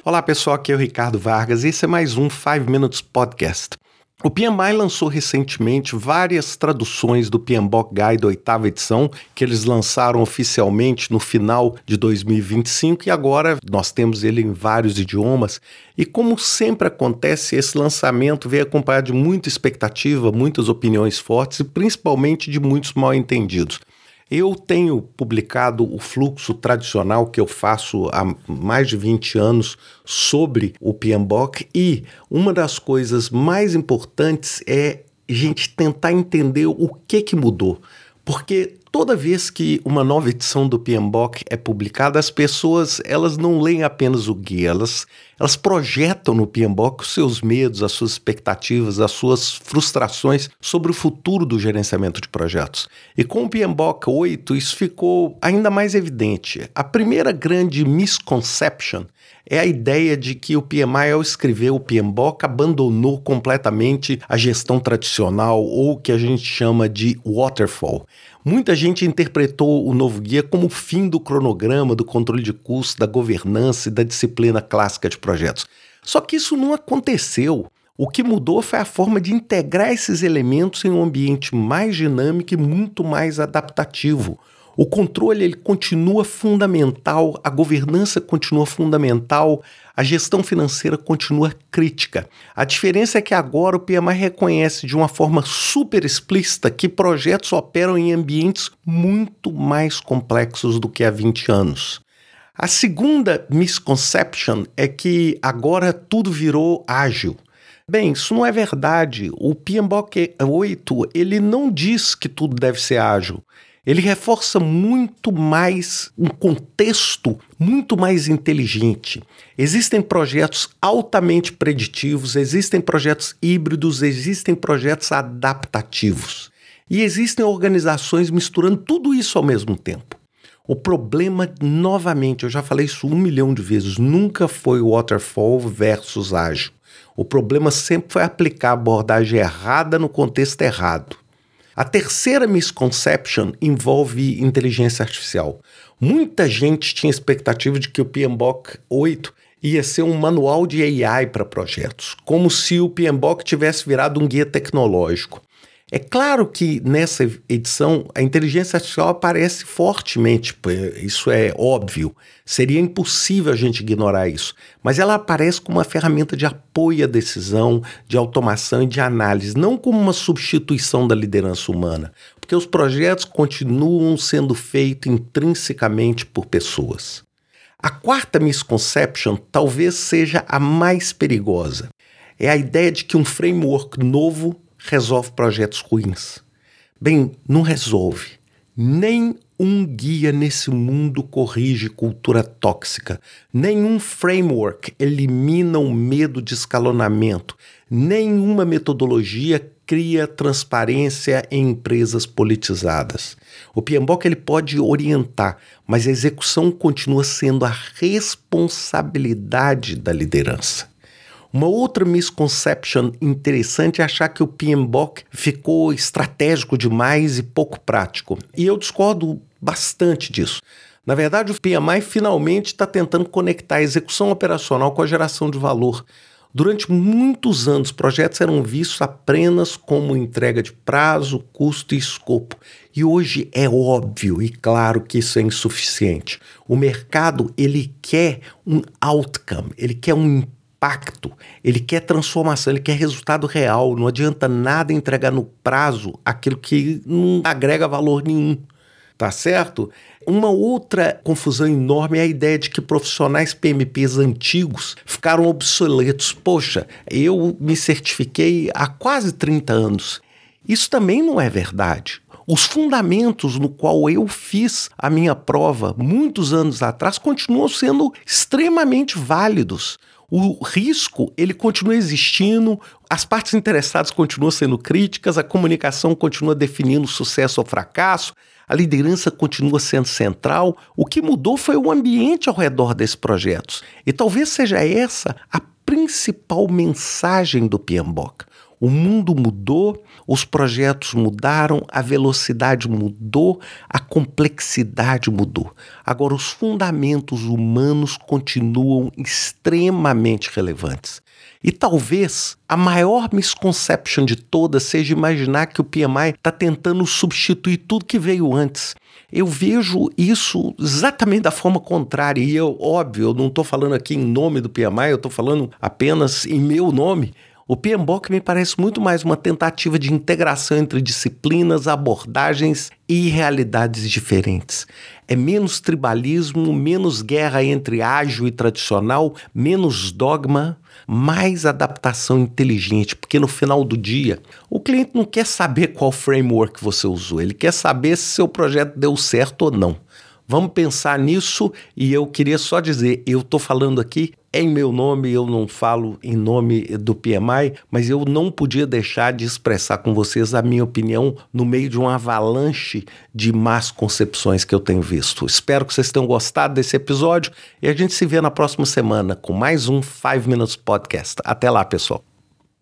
Olá pessoal, aqui é o Ricardo Vargas e esse é mais um 5 Minutes Podcast. O PMI lançou recentemente várias traduções do PMBOK Guide 8ª edição, que eles lançaram oficialmente no final de 2025 e agora nós temos ele em vários idiomas. E como sempre acontece, esse lançamento veio acompanhado de muita expectativa, muitas opiniões fortes e principalmente de muitos mal-entendidos. Eu tenho publicado o fluxo tradicional que eu faço há mais de 20 anos sobre o PMBOK e uma das coisas mais importantes é a gente tentar entender o que mudou. Porque toda vez que uma nova edição do PMBOK é publicada, as pessoas elas não leem apenas o guia, elas projetam no PMBOK os seus medos, as suas expectativas, as suas frustrações sobre o futuro do gerenciamento de projetos. E com o PMBOK 8 isso ficou ainda mais evidente. A primeira grande misconception é a ideia de que o PMI, ao escrever o PMBOK, abandonou completamente a gestão tradicional ou o que a gente chama de waterfall. Muita gente interpretou o novo guia como o fim do cronograma, do controle de custos, da governança e da disciplina clássica de projetos. Só que isso não aconteceu. O que mudou foi a forma de integrar esses elementos em um ambiente mais dinâmico e muito mais adaptativo. O controle ele continua fundamental, a governança continua fundamental, a gestão financeira continua crítica. A diferença é que agora o PMI reconhece de uma forma super explícita que projetos operam em ambientes muito mais complexos do que há 20 anos. A segunda misconception é que agora tudo virou ágil. Bem, isso não é verdade. O PMBOK 8 ele não diz que tudo deve ser ágil. Ele reforça muito mais um contexto muito mais inteligente. Existem projetos altamente preditivos, existem projetos híbridos, existem projetos adaptativos. E existem organizações misturando tudo isso ao mesmo tempo. O problema, novamente, eu já falei isso 1 milhão de vezes, nunca foi waterfall versus ágil. O problema sempre foi aplicar a abordagem errada no contexto errado. A terceira misconception envolve inteligência artificial. Muita gente tinha expectativa de que o PMBOK 8 ia ser um manual de AI para projetos, como se o PMBOK tivesse virado um guia tecnológico. É claro que nessa edição a inteligência artificial aparece fortemente, isso é óbvio, seria impossível a gente ignorar isso, mas ela aparece como uma ferramenta de apoio à decisão, de automação e de análise, não como uma substituição da liderança humana, porque os projetos continuam sendo feitos intrinsecamente por pessoas. A quarta misconception talvez seja a mais perigosa, é a ideia de que um framework novo resolve projetos ruins. Bem, não resolve. Nem um guia nesse mundo corrige cultura tóxica. Nenhum framework elimina o medo de escalonamento. Nenhuma metodologia cria transparência em empresas politizadas. O PMBOK ele pode orientar, mas a execução continua sendo a responsabilidade da liderança. Uma outra misconception interessante é achar que o PMBOK ficou estratégico demais e pouco prático. E eu discordo bastante disso. Na verdade, o PMI finalmente está tentando conectar a execução operacional com a geração de valor. Durante muitos anos, projetos eram vistos apenas como entrega de prazo, custo e escopo. E hoje é óbvio e claro que isso é insuficiente. O mercado ele quer um outcome, ele quer um impacto, ele quer transformação, ele quer resultado real. Não adianta nada entregar no prazo aquilo que não agrega valor nenhum, tá certo? Uma outra confusão enorme é a ideia de que profissionais PMPs antigos ficaram obsoletos. Poxa, eu me certifiquei há quase 30 anos. Isso também não é verdade. Os fundamentos no qual eu fiz a minha prova muitos anos atrás continuam sendo extremamente válidos. O risco, ele continua existindo, as partes interessadas continuam sendo críticas, a comunicação continua definindo sucesso ou fracasso, a liderança continua sendo central. O que mudou foi o ambiente ao redor desses projetos. E talvez seja essa a principal mensagem do PMBOK. O mundo mudou, os projetos mudaram, a velocidade mudou, a complexidade mudou. Agora, os fundamentos humanos continuam extremamente relevantes. E talvez a maior misconception de todas seja imaginar que o PMI está tentando substituir tudo que veio antes. Eu vejo isso exatamente da forma contrária. E óbvio, eu não estou falando aqui em nome do PMI, eu estou falando apenas em meu nome. O PMBOK me parece muito mais uma tentativa de integração entre disciplinas, abordagens e realidades diferentes. É menos tribalismo, menos guerra entre ágil e tradicional, menos dogma, mais adaptação inteligente, porque no final do dia, o cliente não quer saber qual framework você usou, ele quer saber se seu projeto deu certo ou não. Vamos pensar nisso e eu queria só dizer, eu estou falando aqui em meu nome, eu não falo em nome do PMI, mas eu não podia deixar de expressar com vocês a minha opinião no meio de uma avalanche de más concepções que eu tenho visto. Espero que vocês tenham gostado desse episódio e a gente se vê na próxima semana com mais um 5 Minutes Podcast. Até lá, pessoal.